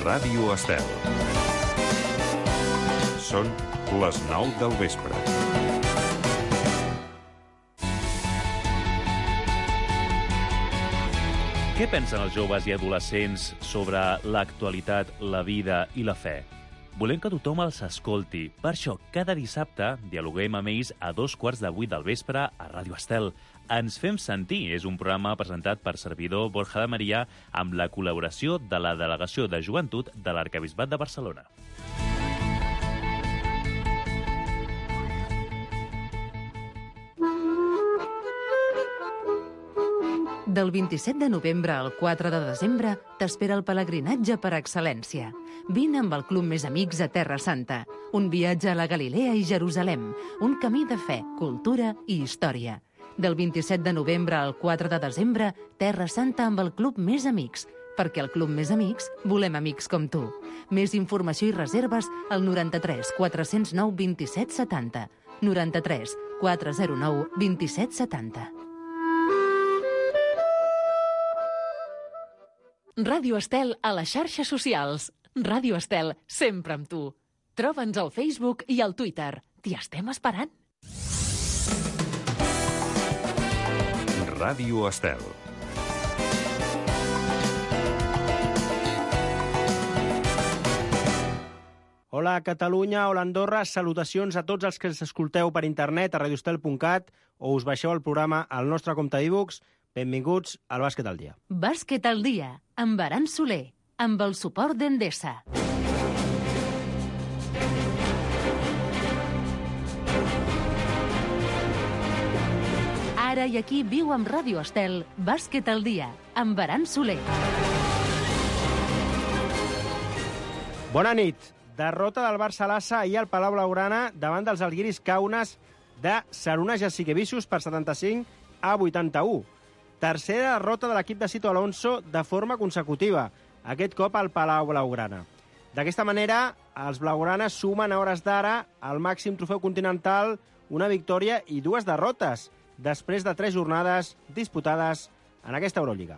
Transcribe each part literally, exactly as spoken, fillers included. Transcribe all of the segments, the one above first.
Ràdio Estel. Són les nou del vespre. Què pensen els joves i adolescents sobre l'actualitat, la vida i la fe? Volem que tothom els escolti. Per això, cada dissabte dialoguem amb ells a dos quarts de vuit del vespre a Ràdio Estel. Ens fem sentir és un programa presentat per servidor Borja de Maria amb la col·laboració de la Delegació de Joventut de l'Arquebisbat de Barcelona. Del vint-i-set de novembre al quatre de desembre t'espera el pelegrinatge per excel·lència. Vine amb el Club Més Amics a Terra Santa. Un viatge a la Galilea i Jerusalem. Un camí de fe, cultura i història. Del vint-i-set de novembre al quatre de desembre, Terra Santa amb el Club Més Amics. Perquè al Club Més Amics volem amics com tu. Més informació i reserves al noranta-tres quatre zero nou vint-i-set setanta. noranta-tres quatre zero nou vint-i-set setanta. Ràdio Estel a les xarxes socials. Ràdio Estel, sempre amb tu. Troba'ns al Facebook i al Twitter. T'hi estem esperant. Ràdio Estel. Hola Catalunya, hola Andorra, salutacions a tots els que ens escolteu per internet a radiostel punt cat o us baixeu el programa al nostre compte d'iVoox. Benvinguts al Bàsquet al dia. Bàsquet al dia, amb Aran Soler, amb el suport d'Endesa. Ara i aquí viu amb Ràdio Estel, Bàsquet al dia, amb Aran Soler. Bona nit. Derrota del Barça Lassa ahir al Palau Blaugrana davant dels Žalgiris Kaunas de Šarūnas Jasikevičius per setanta-cinc a vuitanta-u. Tercera derrota de l'equip de Sito Alonso de forma consecutiva, aquest cop al Palau Blaugrana. D'aquesta manera, els blaugranes sumen a hores d'ara al màxim trofeu continental una victòria i dues derrotes, després de tres jornades disputades en aquesta Eurolliga.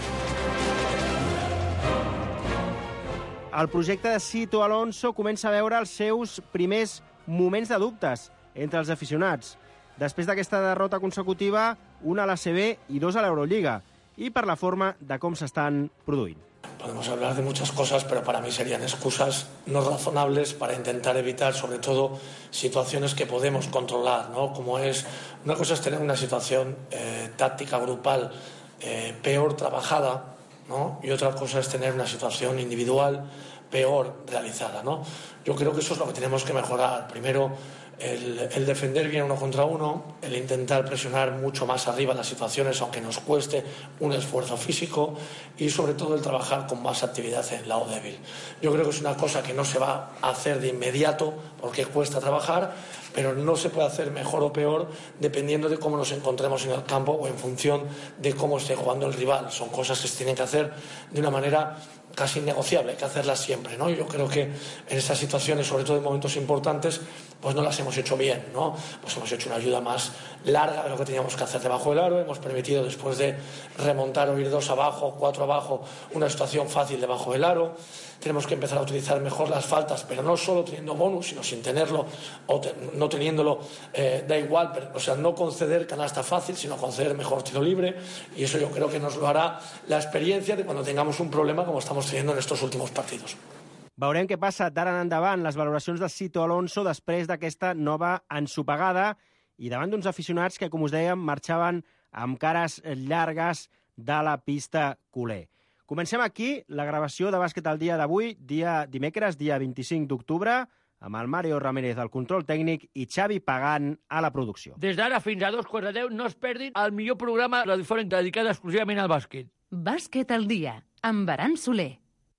El projecte de Sito Alonso comença a veure els seus primers moments de dubtes entre els aficionats. Després d'aquesta derrota consecutiva, una a la C B i dos a l'Eurolliga, i per la forma de com s'estan produint. Podemos hablar de muchas cosas, pero para mí serían excusas no razonables para intentar evitar, sobre todo, situaciones que podemos controlar, ¿no? Como es, una cosa es tener una situación eh, táctica grupal eh, peor trabajada, ¿no? Y otra cosa es tener una situación individual peor realizada, ¿no? Yo creo que eso es lo que tenemos que mejorar. Primero, El, el defender bien uno contra uno, el intentar presionar mucho más arriba las situaciones, aunque nos cueste un esfuerzo físico, y sobre todo el trabajar con más actividad en el lado débil. Yo creo que es una cosa que no se va a hacer de inmediato porque cuesta trabajar, pero no se puede hacer mejor o peor dependiendo de cómo nos encontremos en el campo o en función de cómo esté jugando el rival. Son cosas que se tienen que hacer de una manera casi innegociable, hay que hacerlas siempre, ¿no? Yo creo que en estas situaciones, sobre todo en momentos importantes, pues no las hemos hecho bien, ¿no? Pues hemos hecho una ayuda más larga de lo que teníamos que hacer debajo del aro, hemos permitido después de remontar o ir dos abajo, cuatro abajo, una situación fácil debajo del aro. Tenemos que empezar a utilizar mejor las faltas, pero no solo teniendo bonus, sino sin tenerlo, o te, no teniéndolo, eh, da igual, pero, o sea, no conceder canasta fácil, sino conceder mejor tiro libre, y eso yo creo que nos lo hará la experiencia de cuando tengamos un problema como estamos teniendo en estos últimos partidos. Veurem què passa d'ara en endavant les valoracions de Sito Alonso després d'aquesta nova ensopegada i davant d'uns aficionats que, com us dèiem, marxaven amb cares llargues de la pista culer. Comencem aquí la gravació de Bàsquet al dia d'avui, dia dimecres, dia vint-i-cinc d'octubre, amb el Mario Ramírez al control tècnic i Xavi Pagant a la producció. Des d'ara fins a dos quarts de deu no es perdin el millor programa radiofònic dedicat exclusivament al bàsquet. Bàsquet al dia, amb Aran Soler.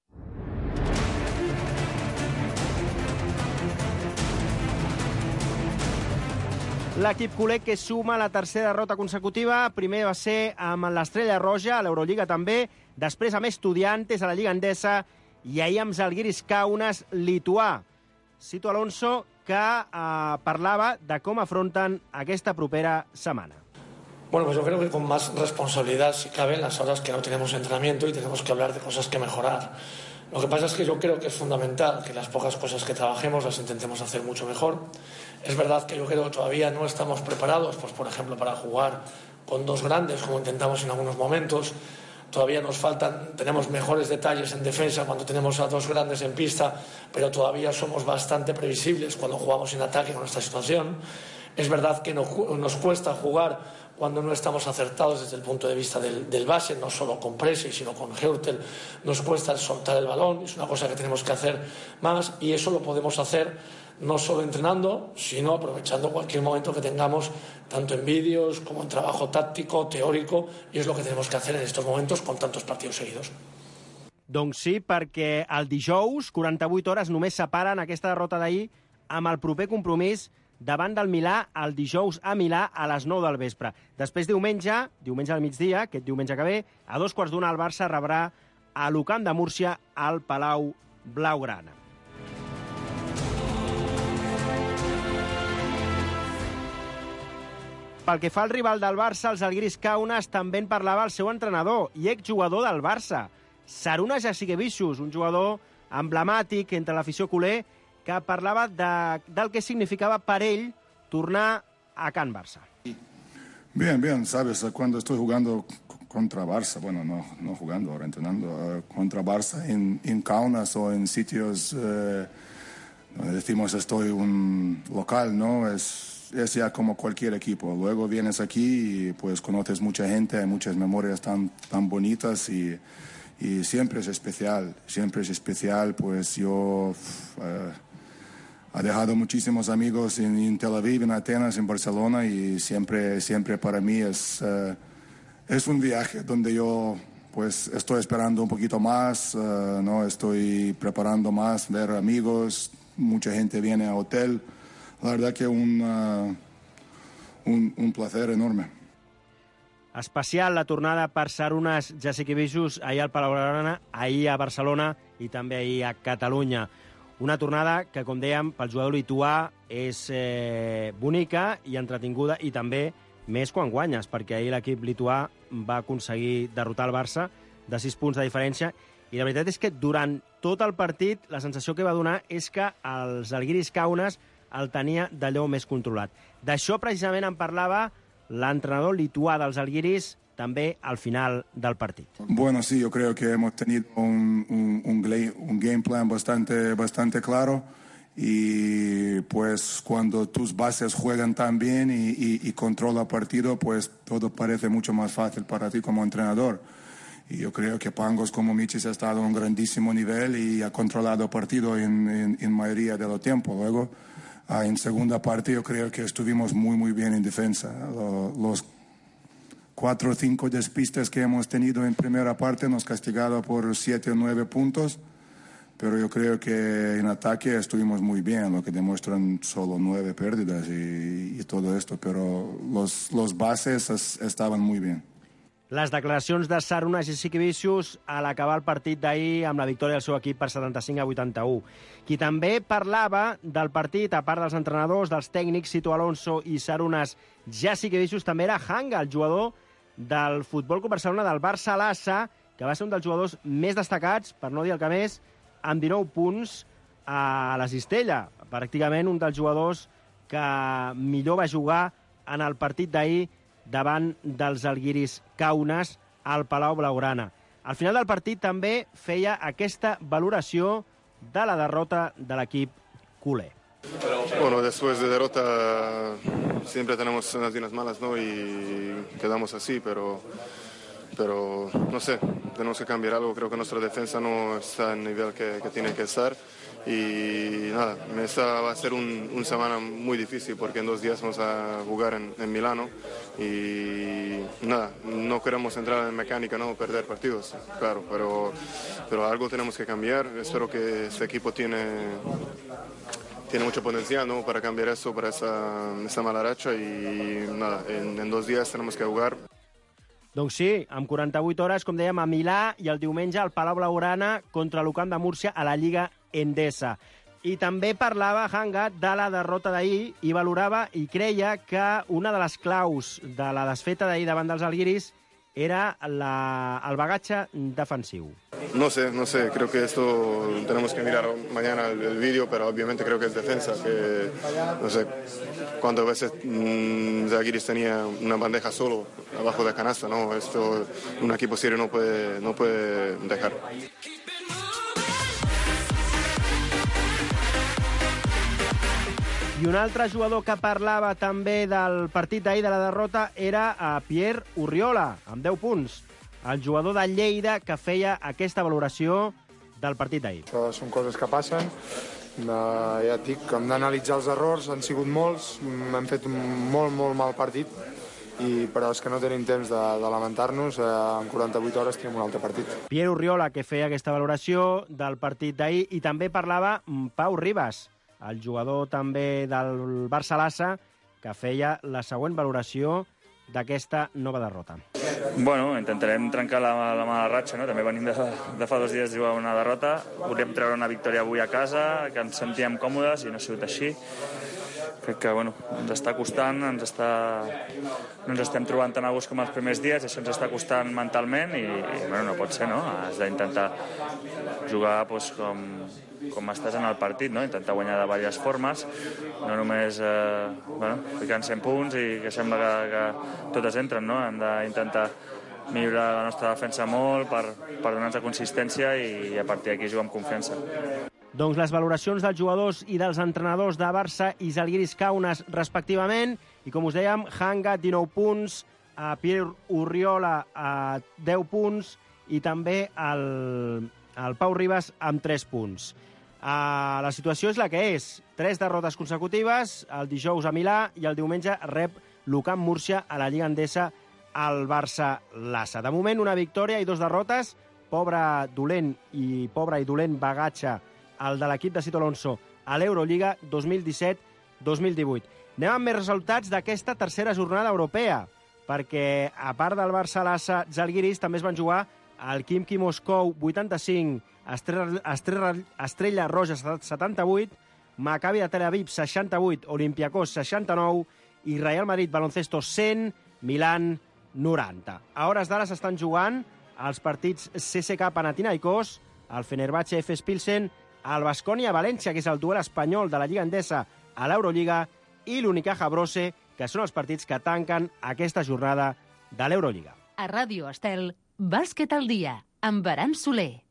L'equip culer que suma la tercera derrota consecutiva. Primer va ser amb l'Estrella Roja, a l'Eurolliga també, després amb Estudiantes a la Lliga Endesa i ahir amb Žalgiris Kaunas lituà. Sito Alonso que eh, parlava de com afronten aquesta propera setmana. Bueno, pues yo creo que con más responsabilidad, si cabe, en las horas que no tenemos entrenamiento y tenemos que hablar de cosas que mejorar. Lo que pasa es que yo creo que es fundamental que las pocas cosas que trabajemos las intentemos hacer mucho mejor. Es verdad que yo creo que todavía no estamos preparados, pues por ejemplo, para jugar con dos grandes, como intentamos en algunos momentos. Todavía nos faltan, tenemos mejores detalles en defensa cuando tenemos a dos grandes en pista, pero todavía somos bastante previsibles cuando jugamos en ataque con esta situación. Es verdad que nos cuesta jugar cuando no estamos acertados desde el punto de vista del, del base, no solo con Presi, sino con Heurtel. Nos cuesta soltar el balón, es una cosa que tenemos que hacer más, y eso lo podemos hacer no solo entrenando, sino aprovechando cualquier momento que tengamos, tanto en vídeos como en trabajo táctico, teórico, i és el que tenemos que hacer en estos momentos con tantos partidos seguidos. Doncs sí, perquè el dijous, quaranta-vuit hores, només separen aquesta derrota d'ahir amb el proper compromís davant del Milà el dijous a Milà a les nou del vespre. Després diumenge, diumenge al migdia, aquest diumenge que ve, a dos quarts d'una el Barça rebrà a l'U Camp de Múrcia al Palau Blaugrana. Pel que fa al rival del Barça, els Žalgiris Kaunas, també en parlava el seu entrenador i exjugador del Barça, Šarūnas Jasikevičius, un jugador emblemàtic entre l'afició culer, que parlava de, del que significava per ell tornar a Can Barça. Bien, bien, sabes, cuando estoy jugando contra Barça, bueno, no, no jugando, ahora entrenando, uh, contra Barça en, en Kaunas o en sitios, uh, decimos estoy un local, ¿no? Es... es ya como cualquier equipo. Luego vienes aquí y pues conoces mucha gente, hay muchas memorias tan, tan bonitas y, y siempre es especial, siempre es especial. Pues yo uh, he dejado muchísimos amigos en, en Tel Aviv, en Atenas, en Barcelona, y siempre, siempre para mí es, uh, es un viaje donde yo pues estoy esperando un poquito más, uh, ¿no? Estoy preparando más, ver amigos, mucha gente viene a hotel. La verdad que un, uh, un, un placer enorme. Especial la tornada per Šarūnas Jasikevičius ahir al Palau Blaugrana, ahir a Barcelona i també ahir a Catalunya. Una tornada que, com dèiem, pel jugador lituà és eh, bonica i entretinguda, i també més quan guanyes, perquè ahir l'equip lituà va aconseguir derrotar el Barça de sis punts de diferència, i la veritat és que durant tot el partit la sensació que va donar és que els Žalgiris Kaunas el tenia d'allò més controlat. D'això precisament en parlava l'entrenador lituà dels Žalgiris també al final del partit. Bueno, sí, yo creo que hemos tenido un, un, un, un game plan bastante, bastante claro, y pues cuando tus bases juegan tan bien y, y, y controla el partido, pues todo parece mucho más fácil para ti como entrenador. Y yo creo que Pangos como Michis ha estado a un grandísimo nivel y ha controlado el partido en, en, en mayoría de los tiempos. Luego, Ah, en segunda parte yo creo que estuvimos muy muy bien en defensa. Los cuatro o cinco despistes que hemos tenido en primera parte nos castigaron por siete o nueve puntos, pero yo creo que en ataque estuvimos muy bien, lo que demuestran solo nueve pérdidas y, y todo esto, pero los, los bases es, estaban muy bien. Les declaracions de Šarūnas Jasikevičius a l'acabar el partit d'ahir amb la victòria del seu equip per setanta-cinc a vuitanta-u. Qui també parlava del partit, a part dels entrenadors, dels tècnics, Sito Alonso i Šarūnas Jasikevičius, també era Hanga, el jugador del Futbol Club Barcelona del Barça Lassa, que va ser un dels jugadors més destacats, per no dir el que més, amb dinou punts a la cistella. Pràcticament un dels jugadors que millor va jugar en el partit d'ahir davant dels Žalgiris Kaunas al Palau Blaugrana. Al final del partit també feia aquesta valoració de la derrota de l'equip culer. Bueno, después de derrota siempre tenemos unas días malas, ¿no? Y quedamos así, pero, pero no sé, tenemos que cambiar algo. Creo que nuestra defensa no está al nivel que, que tiene que estar. Y nada, esta va a ser un, una semana muy difícil porque en dos días vamos a jugar en, en Milano y nada, no queremos entrar en mecánica, no perder partidos, claro, pero, pero algo tenemos que cambiar. Espero que este equipo tiene, tiene mucho potencial, ¿no? Para cambiar eso, para esa, esa mala racha, y nada, en, en dos días tenemos que jugar. Doncs sí, amb quaranta-vuit hores, com dèiem, a Milà, i el diumenge al Palau Blaugrana contra l'U Camp de Múrcia a la Lliga Endesa. I també parlava Hanga de la derrota d'ahir i valorava i creia que una de les claus de la desfeta d'ahir davant dels Žalgiris era la, el bagatge defensiu. No sé, no sé, creo que esto tenemos que mirar mañana el, el vídeo, pero obviamente creo que es defensa, que no sé cuántas veces mmm, Zalgiris tenía una bandeja solo abajo de canasta, no, esto un equipo serio no puede, no puede dejar. I un altre jugador que parlava també del partit d'ahir de la derrota era a Pierre Urriola, amb deu punts. El jugador de Lleida que feia aquesta valoració del partit d'ahir. Això són coses que passen. Uh, ja et dic, hem d'analitzar els errors, han sigut molts, hem fet un molt, molt mal partit, i però és que no tenim temps de, de lamentar-nos, uh, en quaranta-vuit hores tenim un altre partit. Pierre Urriola, que feia aquesta valoració del partit d'ahir, i també parlava Pau Ribas, el jugador també del Barça-Lassa, que feia la següent valoració d'aquesta nova derrota. Bueno, intentarem trencar la, la mala ratxa, no? També venim de, de fa dos dies de jugar una derrota. Volíem treure una victòria avui a casa, que ens sentíem còmodes i no ha sigut així. Crec que bueno, ens està costant, ens està... no ens estem trobant tan a gust com els primers dies, això ens està costant mentalment i, i bueno, no pot ser, no? Has d'intentar jugar doncs, com, com estàs en el partit, no? Intentar guanyar de diverses formes, no només eh, bueno, ficant cent punts i que sembla que, que totes entren, no? Hem d'intentar millorar la nostra defensa molt per, per donar-nos consistència i, i a partir d'aquí jugar amb confiança. Doncs les valoracions dels jugadors i dels entrenadors de Barça i Zalgiris Kaunas respectivament, i com us dèiem, Hanga dinou punts, a Pierre Urriola a deu punts i també el, el Pau Ribas amb tres punts. Uh, la situació és la que és. Tres derrotes consecutives, el dijous a Milà i el diumenge rep l'Ucamp Múrcia a la Lliga Endesa al Barça-Lassa. De moment, una victòria i dos derrotes. Pobre dolent i pobre i dolent bagatge el de l'equip de Sito Alonso a l'Eurolliga dos mil disset dos mil divuit. Anem amb més resultats d'aquesta tercera jornada europea, perquè a part del Barça-Lassa Zalgiris també es van jugar el Khimki Moscou vuitanta-cinc, Estrella, Estrella, Estrella Roja setanta-vuit, Maccabi de Tel Aviv seixanta-vuit, Olympiacos seixanta-nou i Real Madrid Baloncesto cent, Milan noranta. A hores d'ara s'estan jugant els partits C S K A Panathinaikos, el Fenerbahce Efes Pilsen, el Baskonia València, que és el duel espanyol de la Lliga Endesa a l'Eurolliga, i l'Unicaja Brose, que són els partits que tanquen aquesta jornada de l'Eurolliga. A Ràdio Estel, Bàsquet al dia, amb Baran Soler.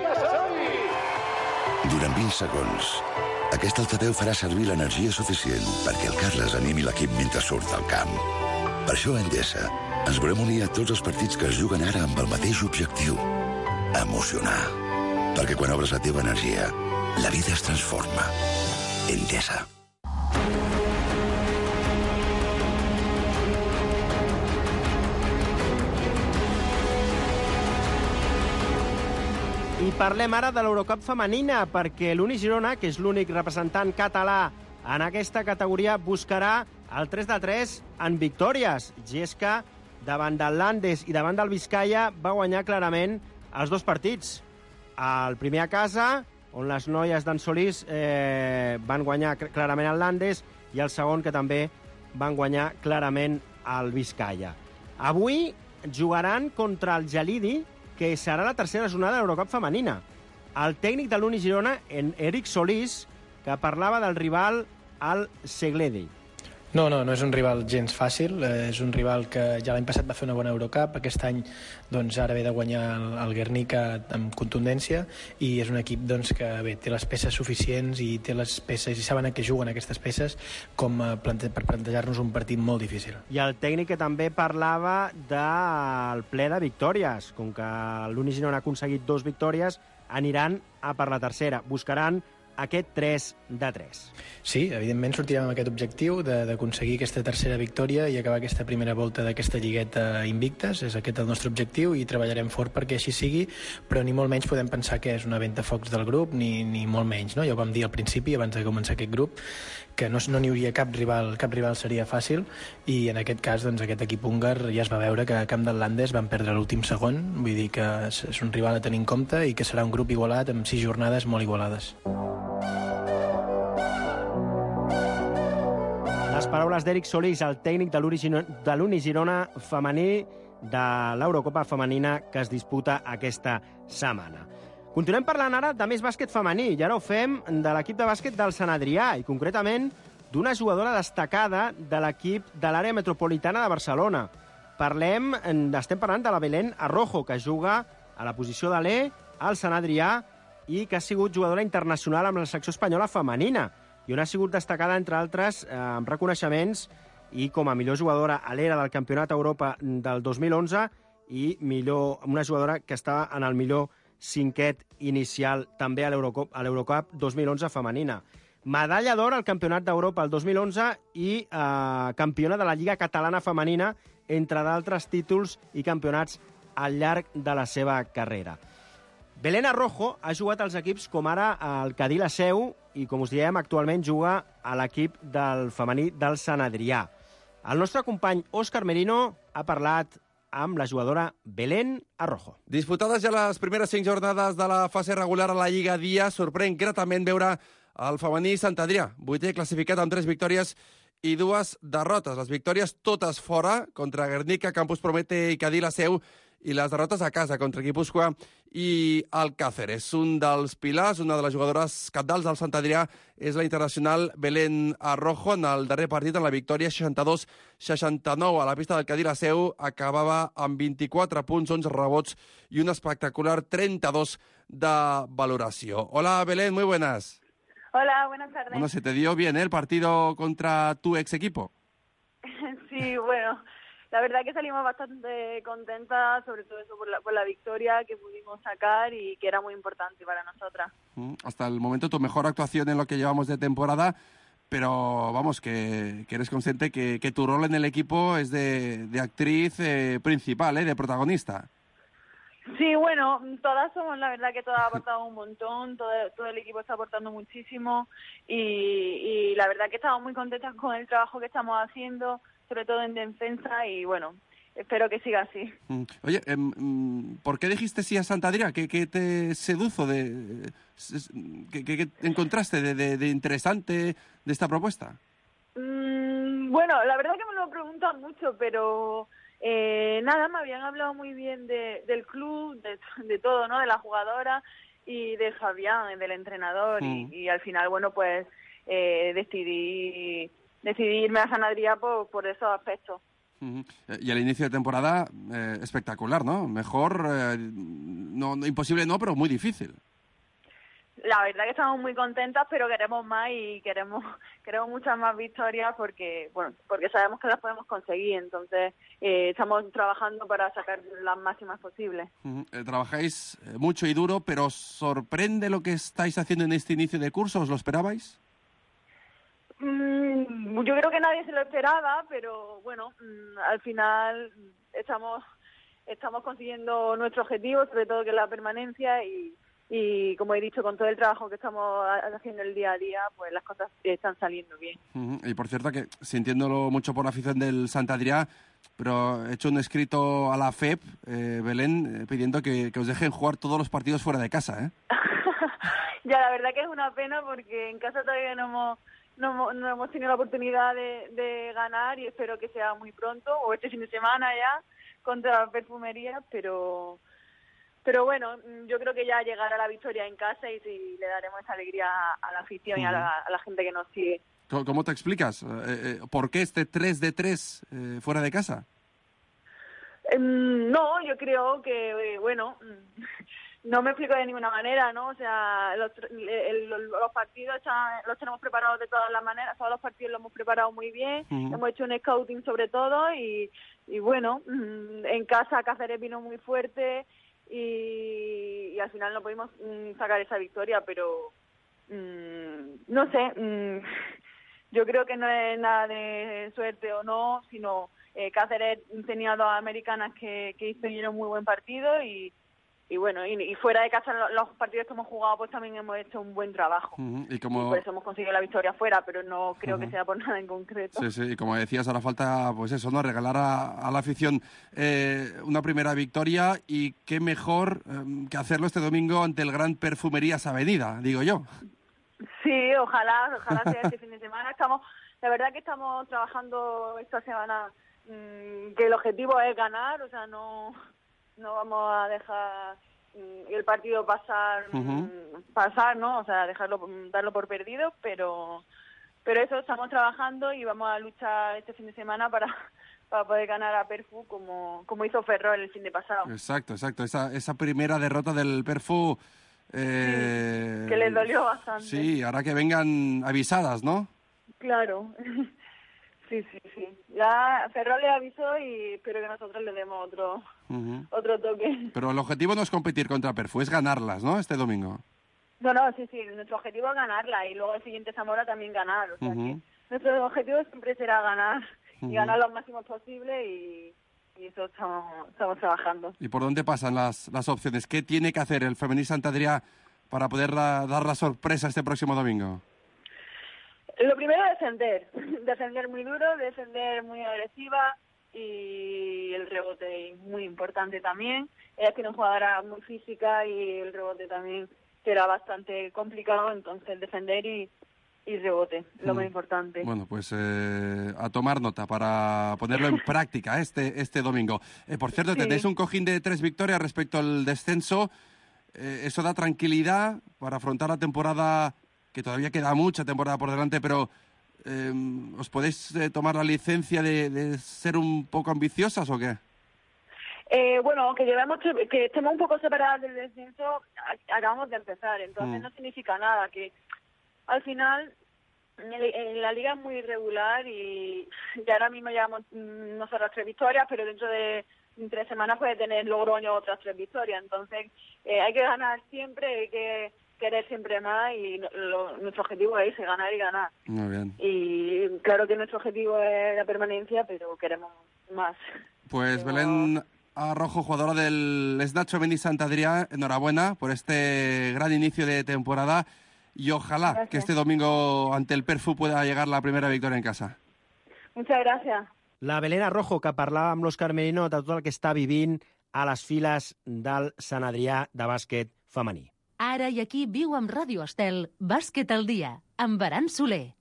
Durant vint segons, aquest altaveu farà servir l'energia suficient perquè el Carles animi l'equip mentre surt al camp. Per això a Endesa ens volem unir a tots els partits que es juguen ara amb el mateix objectiu: emocionar. Perquè quan obres la teva energia, la vida es transforma. Endesa. I parlem ara de l'Eurocup femenina, perquè l'Uni Girona, que és l'únic representant català en aquesta categoria, buscarà el tres de tres en victòries. I és que davant del Landes i davant del Vizcaya va guanyar clarament els dos partits. El primer a casa, on les noies d'en Solís eh, van guanyar clarament el Landes, i el segon, que també van guanyar clarament el Vizcaya. Avui jugaran contra el Gelidi, que serà la tercera jornada de l'Eurocup femenina. El tècnic de l'Uni Girona, en Eric Solís, que parlava del rival al Segledi. No, no, no és un rival gens fàcil, és un rival que ja l'any passat va fer una bona Eurocup, aquest any doncs, ara ve de guanyar el, el Guernica amb contundència, i és un equip doncs, que bé, té les peces suficients i té les peces i saben a què juguen aquestes peces com a plante per plantejar-nos un partit molt difícil. I el tècnic que també parlava del ple de victòries, com que l'Uni Girona ha aconseguit dos victòries, aniran a per la tercera, buscaran aquest tres de tres. Sí, evidentment sortirem amb aquest objectiu d'aconseguir aquesta tercera victòria i acabar aquesta primera volta d'aquesta lligueta invictes. És aquest el nostre objectiu i treballarem fort perquè així sigui, però ni molt menys podem pensar que és una ventafocs del grup, ni, ni molt menys. No? Ja ho vam dir al principi, abans de començar aquest grup, que no, no n'hi hauria cap rival, cap rival seria fàcil, i en aquest cas doncs, aquest equip húngar ja es va veure que a camp del Landes van perdre l'últim segon, vull dir que és un rival a tenir en compte i que serà un grup igualat amb sis jornades molt igualades. Les paraules d'Eric Solís, el tècnic de l'Uni Girona femení, de l'Eurocopa femenina que es disputa aquesta setmana. Continuem parlant ara de més bàsquet femení, i ara ho fem de l'equip de bàsquet del Sant Adrià, i concretament d'una jugadora destacada de l'equip de l'àrea metropolitana de Barcelona. Parlem, estem parlant de la Belén Arrojo, que juga a la posició de l'E al Sant Adrià i que ha sigut jugadora internacional amb la selecció espanyola femenina, i on ha sigut destacada, entre altres, eh, amb reconeixements i com a millor jugadora a l'era del Campionat Europa del dos mil onze i millor, una jugadora que està en el millor cinquet inicial també a l'Eurocup dos mil onze femenina. Medalla d'or al Campionat d'Europa el dos mil onze i eh, campiona de la Lliga Catalana femenina, entre d'altres títols i campionats al llarg de la seva carrera. Belén Arrojo ha jugat als equips com ara el Cadí la Seu i, com us diem, actualment juga a l'equip del femení del Sant Adrià. El nostre company Òscar Merino ha parlat amb la jugadora Belén Arrojo. Disputades ja les primeres cinc jornades de la fase regular a la Lliga Dia, sorprèn gratament veure el femení Sant Adrià, vuitè classificat amb tres victòries i dues derrotes. Les victòries totes fora, contra Guernica, Campus Promete i Cadí la Seu, i les derrotes a casa contra Guipúscoa i Alcáceres. Un dels pilars, una de les jugadores cabdals del Sant Adrià, és la internacional Belén Arrojo. En el darrer partit, en la victòria seixanta-dos seixanta-nou a la pista del Cadí la Seu, acabava amb vint-i-quatre punts, onze rebots i un espectacular trenta-dos de valoració. Hola, Belén, muy buenas. Hola, buenas tardes. Bueno, se te dio bien, ¿eh? El partido contra tu ex equipo. Sí, bueno, la verdad que salimos bastante contentas, sobre todo eso por la, por la victoria que pudimos sacar y que era muy importante para nosotras. Hasta el momento tu mejor actuación en lo que llevamos de temporada, pero vamos, que, que eres consciente que, que tu rol en el equipo es de, de actriz eh, principal, ¿eh? De protagonista. Sí, bueno, todas somos, la verdad que todas aportado un montón, todo, todo el equipo está aportando muchísimo y, y la verdad que estamos muy contentas con el trabajo que estamos haciendo, sobre todo en defensa, y bueno, espero que siga así. Oye, eh, ¿por qué dijiste sí a Sant Adrià? ¿Qué, qué te seduzo? De, ¿qué, qué encontraste de, de, de interesante de esta propuesta? Mm, bueno, la verdad que me lo preguntan mucho, pero eh, nada, me habían hablado muy bien de, del club, de, de todo, ¿no? De la jugadora y de Fabián, del entrenador, mm. y, y al final, bueno, pues eh, decidí... decidí irme a Sant Adrià por, por esos aspectos. Uh-huh. Y al inicio de temporada, eh, espectacular, ¿no? Mejor, eh, no, no, imposible no, pero muy difícil. La verdad que estamos muy contentas, pero queremos más y queremos queremos muchas más victorias porque bueno porque sabemos que las podemos conseguir. Entonces, eh, estamos trabajando para sacar las máximas posibles. Uh-huh. Eh, trabajáis mucho y duro, pero ¿sorprende lo que estáis haciendo en este inicio de curso? ¿Os lo esperabais? Yo creo que nadie se lo esperaba, pero bueno, al final estamos estamos consiguiendo nuestro objetivo, sobre todo que es la permanencia, y, y como he dicho, con todo el trabajo que estamos haciendo el día a día, pues las cosas están saliendo bien. Uh-huh. Y por cierto, que sintiéndolo mucho por la afición del Sant Adrià, pero he hecho un escrito a la F E P, eh, Belén, eh, pidiendo que, que os dejen jugar todos los partidos fuera de casa, ¿eh? Ya, la verdad que es una pena porque en casa todavía no hemos No, no hemos tenido la oportunidad de, de ganar y espero que sea muy pronto o este fin de semana ya contra Perfumería, pero pero bueno, yo creo que ya llegará la victoria en casa y, y le daremos esa alegría a la afición uh-huh. y a la, a la gente que nos sigue. ¿Cómo te explicas? Eh, eh, ¿Por qué este tres de tres eh, fuera de casa? Eh, no, yo creo que, eh, bueno... No me explico de ninguna manera, ¿no? O sea, los, el, los partidos están, los tenemos preparados de todas las maneras, todos los partidos los hemos preparado muy bien, uh-huh. hemos hecho un scouting sobre todo y, y bueno, en casa Cáceres vino muy fuerte y, y al final no pudimos sacar esa victoria, pero mmm, no sé, mmm, yo creo que no es nada de suerte o no, sino eh, Cáceres tenía dos americanas que, que hicieron muy buen partido y Y bueno, y, y fuera de casa los partidos que hemos jugado pues también hemos hecho un buen trabajo. Uh-huh. Y, como... y por eso hemos conseguido la victoria fuera, pero no creo uh-huh. que sea por nada en concreto. Sí, sí, y como decías, ahora falta pues eso, ¿no? Regalar a, a la afición eh, una primera victoria y qué mejor eh, que hacerlo este domingo ante el gran Perfumerías Avenida, digo yo. Sí, ojalá, ojalá sea este fin de semana. Estamos, la verdad que estamos trabajando esta semana mmm, que el objetivo es ganar, o sea, no, no vamos a dejar mmm, el partido pasar, uh-huh. mmm, pasar, ¿no? O sea, dejarlo, darlo por perdido, pero, pero eso, estamos trabajando y vamos a luchar este fin de semana para... para poder ganar a Perfu como, como hizo Ferrol el fin de pasado. Exacto, exacto. Esa, esa primera derrota del Perfu... Eh, sí, que les dolió bastante. Sí, ahora que vengan avisadas, ¿no? Claro. Sí, sí, sí. Ya Ferrol le avisó y espero que nosotros le demos otro, uh-huh. otro toque. Pero el objetivo no es competir contra Perfu, es ganarlas, ¿no? Este domingo. No, no, sí, sí. Nuestro objetivo es ganarla y luego el siguiente Zamora también ganar. O sea uh-huh. que nuestro objetivo siempre será ganar. Y ganar lo máximo posible y, y eso estamos, estamos trabajando. ¿Y por dónde pasan las, las opciones? ¿Qué tiene que hacer el femení Sant Adrià para poder la, dar la sorpresa este próximo domingo? Lo primero es defender. Defender muy duro, defender muy agresiva y el rebote muy importante también. Ella tiene una jugadora muy física y el rebote también será bastante complicado, entonces defender y... y rebote, lo mm. más importante. Bueno, pues eh, a tomar nota para ponerlo en práctica este este domingo. Eh, por cierto, sí. Tenéis un cojín de tres victorias respecto al descenso. Eh, eso da tranquilidad para afrontar la temporada, que todavía queda mucha temporada por delante, pero eh, ¿os podéis eh, tomar la licencia de, de ser un poco ambiciosas o qué? Eh, bueno, que llevamos que estemos un poco separadas del descenso, acabamos de empezar, entonces mm. no significa nada, que al final, en la liga es muy irregular y ya ahora mismo llevamos nosotras tres victorias, pero dentro de tres semanas puede tener Logroño otras tres victorias. Entonces, eh, hay que ganar siempre, hay que querer siempre más y lo, nuestro objetivo es ganar y ganar. Muy bien. Y claro que nuestro objetivo es la permanencia, pero queremos más. Pues pero... Belén Arrojo, jugadora del Snatch Femení Sant Adrià, enhorabuena por este gran inicio de temporada. Y ojalá gracias. Que este domingo ante el Perfu pueda llegar la primera victoria en casa. Muchas gracias. La Belén Arrojo, que parlava amb l'Òscar Merino de tot el que està vivint a les files del Sant Adrià de bàsquet femení. Ara i aquí viu amb Ràdio Estel Bàsquet al dia, amb Aran Soler.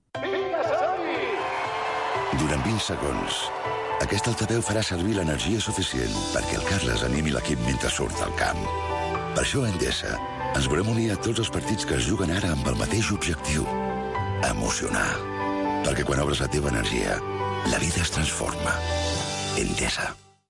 Durant vint segons, aquest altaveu farà servir l'energia suficient perquè el Carles animi l'equip mentre surt del camp. Per això a Endesa ens volem unir a tots els partits que es juguen ara amb el mateix objectiu, emocionar. Perquè quan obres la teva energia, la vida es transforma. Endesa.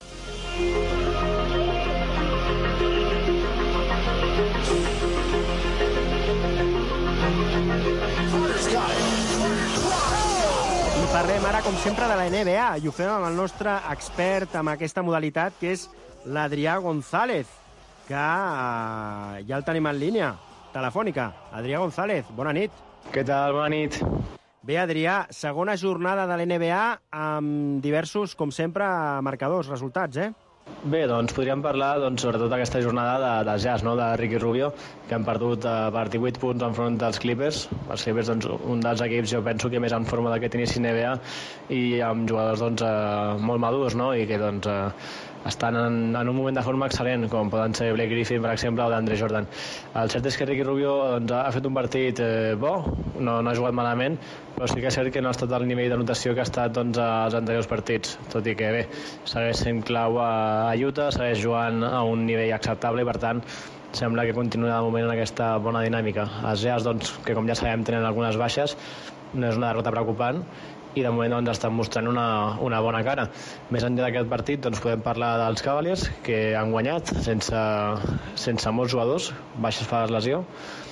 I parlem ara, com sempre, de la N B A i ho fem amb el nostre expert en aquesta modalitat, que és l'Adrià González, que uh, ja el tenim en línia telefònica. Adrià González, bona nit. Què tal? Bona nit. Bé, Adrià, segona jornada de l'N B A amb diversos, com sempre, marcadors, resultats, eh? Bé, doncs podríem parlar doncs, sobretot aquesta jornada de, de Jazz, no? De Ricky Rubio, que han perdut eh, per divuit punts enfront dels Clippers. Els Clippers, doncs, un dels equips, jo penso que més en forma d'aquest inici N B A i amb jugadors doncs, eh, molt madurs, no? I que doncs, eh, estan en, en un moment de forma excel·lent, com poden ser Blake Griffin, per exemple, o d'Andre Jordan. El cert és que Ricky Rubio doncs, ha fet un partit eh, bo, no, no ha jugat malament, però sí que és cert que no ha estat al nivell de notació que ha estat doncs, als anteriors partits, tot i que bé, segueix sent clau a, a Utah, segueix jugant a un nivell acceptable i per tant sembla que continua de moment en aquesta bona dinàmica. Els Jazz, doncs, que com ja sabem tenen algunes baixes, no és una derrota preocupant i de moment doncs, estan mostrant una, una bona cara. Més enllà d'aquest partit doncs, podem parlar dels Cavaliers, que han guanyat sense, sense molts jugadors, baixes per lesió,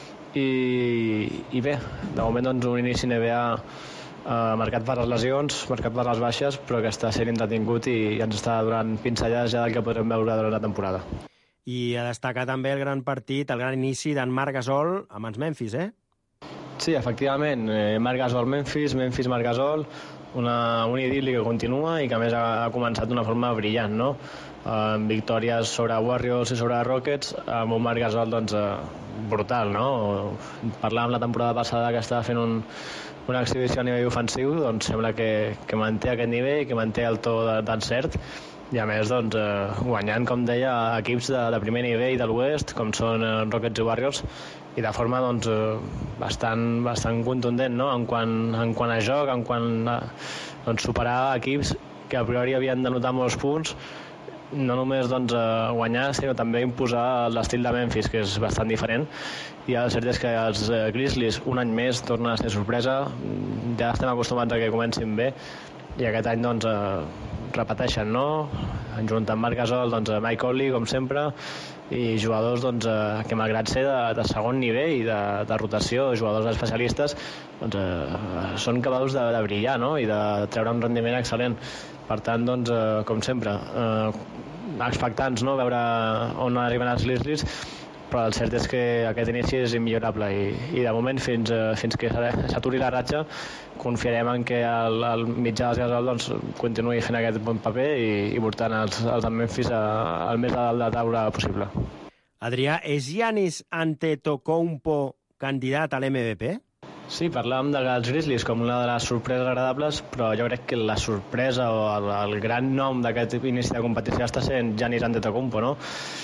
i, i bé, de moment doncs, un inici N B A eh, marcat per les lesions, marcat per les baixes, però que està sent entretingut i, i ens està donant pinzellades ja del que podrem veure durant la temporada. I a destacar també el gran partit, el gran inici d'en Marc Gasol amb els Memphis, eh? Sí, efectivament, eh, Marc Gasol Memphis, Memphis Marc Gasol, una, un idil·li que continua i que a més ha, ha començat d'una forma brillant, no? Eh, victòries sobre Warriors i sobre Rockets, amb un Marc Gasol doncs, eh, brutal, no? Parlàvem la temporada passada que estava fent un, una exhibició a nivell ofensiu, doncs sembla que, que manté aquest nivell, que manté el to d'encert, i a més doncs, eh, guanyant, com deia, equips de, de primer nivell de l'Oest, com són eh, Rockets i Warriors, i de forma doncs, eh, bastant, bastant contundent, no? en, quant, en quant a joc, en quant a doncs, superar equips que a priori havien de notar molts punts, no només doncs, guanyar, sinó també imposar l'estil de Memphis, que és bastant diferent. I el cert és que els Grizzlies un any més tornen a ser sorpresa, ja estem acostumats a que comencin bé, i aquest any doncs, repeteixen, no? En junt amb Marc Gasol, doncs, Mike Conley, com sempre, i jugadors doncs, que malgrat ser de, de segon nivell i de, de rotació, jugadors especialistes, doncs, eh, són capaços de, de brillar, no? I de treure un rendiment excel·lent. Per tant, doncs, eh, com sempre, eh, expectants, no? Veure on arriben els Grizzlies, però el cert és que aquest inici és immillorable i, i de moment fins, eh, fins que s'aturi la ratxa confiarem en que el, el mitjà dels Gasol doncs, continuï fent aquest bon paper i, i portant els, els de Memphis a, al més de dalt de taula possible. Adrià, és Giannis Antetokounmpo candidat a l'M V P? Sí, parlàvem dels Grizzlies com una de les sorpreses agradables, però jo crec que la sorpresa o el, el gran nom d'aquest inici de competició està sent Giannis Antetokounmpo, no?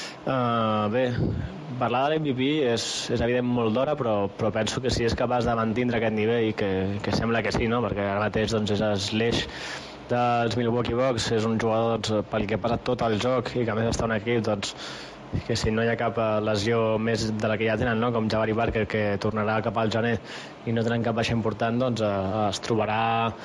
Uh, bé, parlar de l'M V P és, és evident molt d'hora, però, però penso que si és capaç de mantindre aquest nivell, que, que sembla que sí, no? Perquè ara mateix doncs, és l'eix dels Milwaukee Bucks, és un jugador doncs, pel que ha passat tot el joc i que a més està un equip doncs, que si no hi ha cap lesió més de la que ja tenen, no? Com Jabari Parker, que tornarà cap al gener i no tenen cap baixa important, doncs eh, es trobarà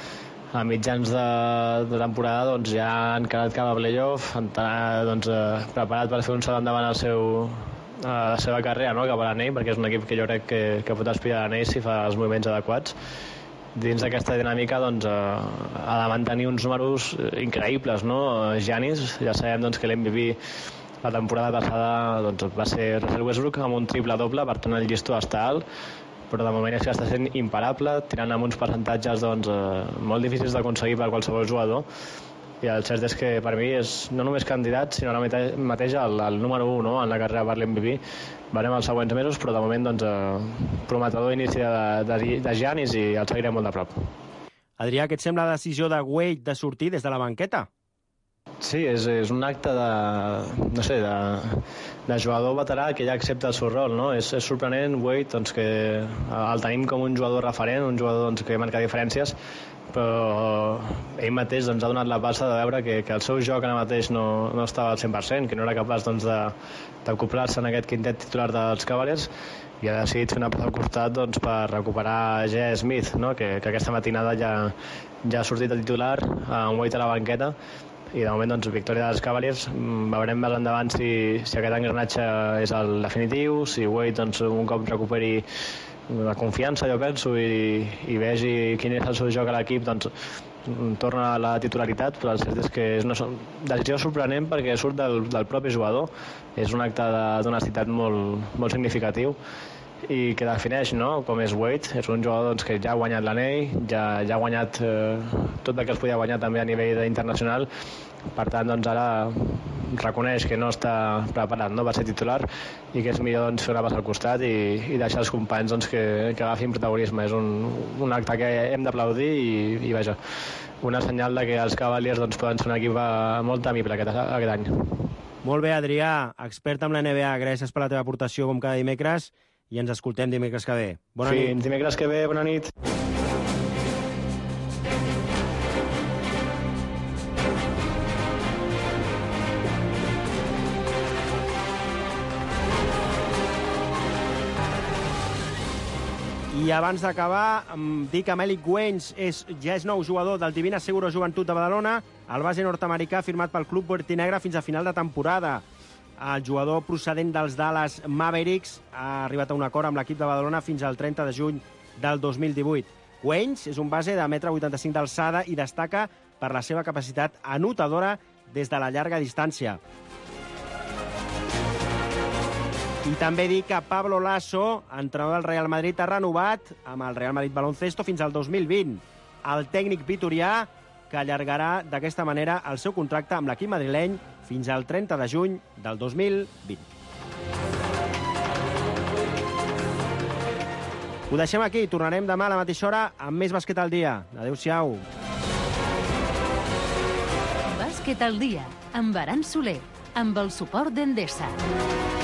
a mitjans de, de temporada doncs, ja encarat cap a playoff, entrarà doncs, eh, preparat per fer un salt endavant al seu, a la seva carrera, no? Cap a l'anell, perquè és un equip que jo crec que, que pot aspirar a l'anell si fa els moviments adequats. Dins d'aquesta dinàmica doncs, eh, ha de mantenir uns números increïbles, no? Giannis, ja sabem doncs, que l'M V P la temporada passada doncs, va ser Russell Westbrook amb un triple-doble, per tant el llistó està alt, però de moment és que està sent imparable, tirant amb uns percentatges doncs, eh, molt difícils d'aconseguir per qualsevol jugador, i el cert és que per mi és no només candidat, sinó ara mateix el, el número un, no? En la carrera per l'M V P. Veurem els següents mesos, però de moment doncs, eh, prometedor inici de, de, de Giannis i el seguirem molt de prop. Adrià, què et sembla la decisió de Wade de sortir des de la banqueta? Sí, és, és un acte de, no sé, de, de jugador veterà que ja accepta el seu rol, no? És, és sorprenent, Wade, doncs, que el tenim com un jugador referent, un jugador doncs, que marca diferències, però ell mateix doncs, ha donat la passa de veure que, que el seu joc ara mateix no, no estava al cent per cent, que no era capaç doncs, de, d'acoplar-se en aquest quintet titular dels Cavaliers, i ha decidit fer una passa al costat doncs, per recuperar J. Smith, no? que, que aquesta matinada ja, ja ha sortit a titular amb Wade a la banqueta, i de moment doncs, victòria dels Cavaliers. Veurem més endavant si, si aquest engranatge és el definitiu, si Wade doncs, un cop recuperi la confiança, jo penso, i, i vegi quin és el seu joc a l'equip, doncs torna a la titularitat, però el cert és que és una decisió sorprenent perquè surt del, del propi jugador, és un acte d'honestitat molt, molt significatiu i que defineix, no?, com és Wade. És un jugador doncs, que ja ha guanyat l'anell, ja, ja ha guanyat eh, tot el que es podia guanyar també a nivell internacional. Per tant, doncs, ara reconeix que no està preparat, no?, va ser titular i que és millor doncs, fer una passa al costat i, i deixar els companys doncs, que, que agafin protagonisme. És un, un acte que hem d'aplaudir i, i vaja, una senyal de que els Cavaliers doncs, poden ser un equip molt temible aquest, aquest any. Molt bé, Adrià, expert amb la N B A. Gràcies per la teva aportació com cada dimecres i ens escoltem dimecres que ve. Bona Fins nit. Fins dimecres que ve, bona nit. I abans d'acabar, dir que Malik Waynes és, ja és nou jugador del Divina Seguro Joventut de Badalona. El base nord-americà ha firmat pel club vertinegre fins a final de temporada. El jugador procedent dels Dallas Mavericks ha arribat a un acord amb l'equip de Badalona fins al trenta de juny del dos mil divuit. Waynes és un base de un vuitanta-cinc metres d'alçada i destaca per la seva capacitat anotadora des de la llarga distància. I també dir que Pablo Lasso, entrenador del Real Madrid, ha renovat amb el Real Madrid Baloncesto fins al dos mil vint. El tècnic vitorià, que allargarà d'aquesta manera el seu contracte amb l'equip madrileny fins al trenta de juny del dos mil vint. Ho deixem aquí, tornarem demà a la mateixa hora amb més Bàsquet al dia. Adéu-siau. Bàsquet al dia, amb Aran Soler, amb el suport d'Endesa.